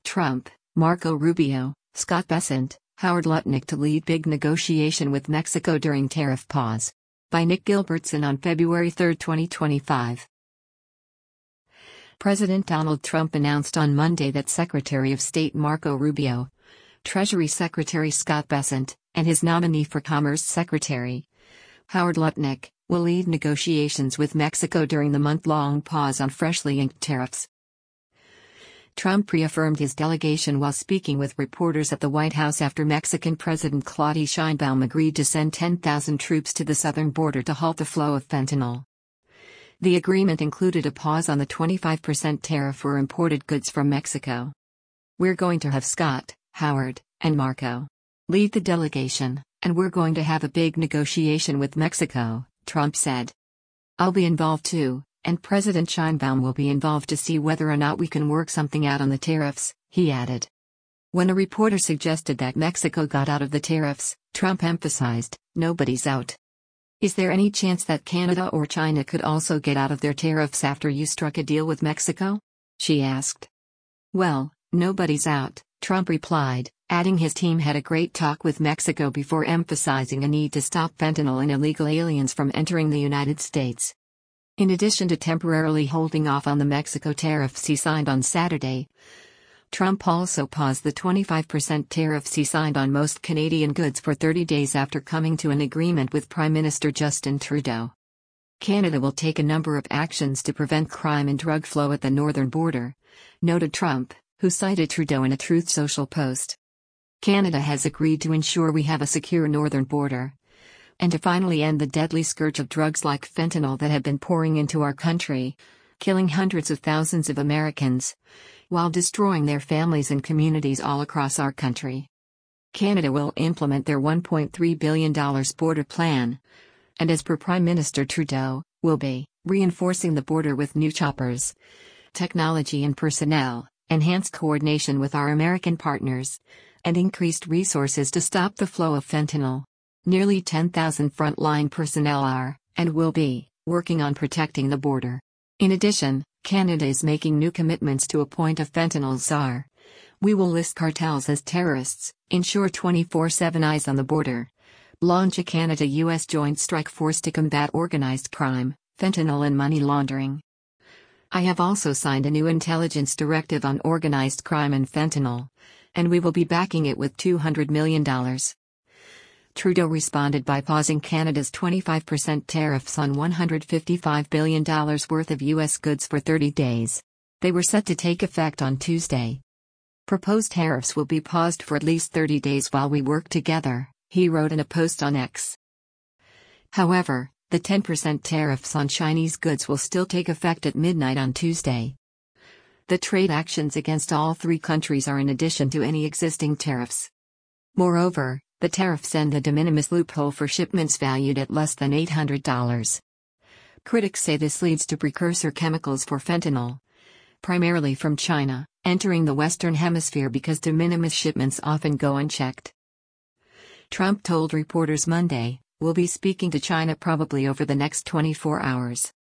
Trump, Marco Rubio, Scott Bessent, Howard Lutnick to lead big negotiation with Mexico during tariff pause. By Nick Gilbertson on February 3, 2025. President Donald Trump announced on Monday that Secretary of State Marco Rubio, Treasury Secretary Scott Bessent, and his nominee for Commerce Secretary, Howard Lutnick, will lead negotiations with Mexico during the month-long pause on freshly inked tariffs. Trump reaffirmed his delegation while speaking with reporters at the White House after Mexican President Claudia Sheinbaum agreed to send 10,000 troops to the southern border to halt the flow of fentanyl. The agreement included a pause on the 25% tariff for imported goods from Mexico. "We're going to have Scott, Howard, and Marco lead the delegation, and we're going to have a big negotiation with Mexico," Trump said. "I'll be involved too, and President Sheinbaum will be involved to see whether or not we can work something out on the tariffs," he added. When a reporter suggested that Mexico got out of the tariffs, Trump emphasized, "Nobody's out." "Is there any chance that Canada or China could also get out of their tariffs after you struck a deal with Mexico?" she asked. "Well, nobody's out," Trump replied, adding his team had a great talk with Mexico before emphasizing a need to stop fentanyl and illegal aliens from entering the United States. In addition to temporarily holding off on the Mexico tariffs he signed on Saturday, Trump also paused the 25% tariffs he signed on most Canadian goods for 30 days after coming to an agreement with Prime Minister Justin Trudeau. Canada will take a number of actions to prevent crime and drug flow at the northern border, noted Trump, who cited Trudeau in a Truth Social post. "Canada has agreed to ensure we have a secure northern border, and to finally end the deadly scourge of drugs like fentanyl that have been pouring into our country, killing hundreds of thousands of Americans, while destroying their families and communities all across our country. Canada will implement their $1.3 billion border plan, and as per Prime Minister Trudeau, will be reinforcing the border with new choppers, technology and personnel, enhanced coordination with our American partners, and increased resources to stop the flow of fentanyl. Nearly 10,000 frontline personnel are, and will be, working on protecting the border. In addition, Canada is making new commitments to appoint a fentanyl czar. We will list cartels as terrorists, ensure 24/7 eyes on the border, launch a Canada-US joint strike force to combat organized crime, fentanyl and money laundering. I have also signed a new intelligence directive on organized crime and fentanyl, and we will be backing it with $200 million. Trudeau responded by pausing Canada's 25% tariffs on $155 billion worth of U.S. goods for 30 days. They were set to take effect on Tuesday. "Proposed tariffs will be paused for at least 30 days while we work together," he wrote in a post on X. However, the 10% tariffs on Chinese goods will still take effect at midnight on Tuesday. The trade actions against all three countries are in addition to any existing tariffs. Moreover, the tariffs end the de minimis loophole for shipments valued at less than $800. Critics say this leads to precursor chemicals for fentanyl, primarily from China, entering the Western Hemisphere because de minimis shipments often go unchecked. Trump told reporters Monday, "We'll be speaking to China probably over the next 24 hours.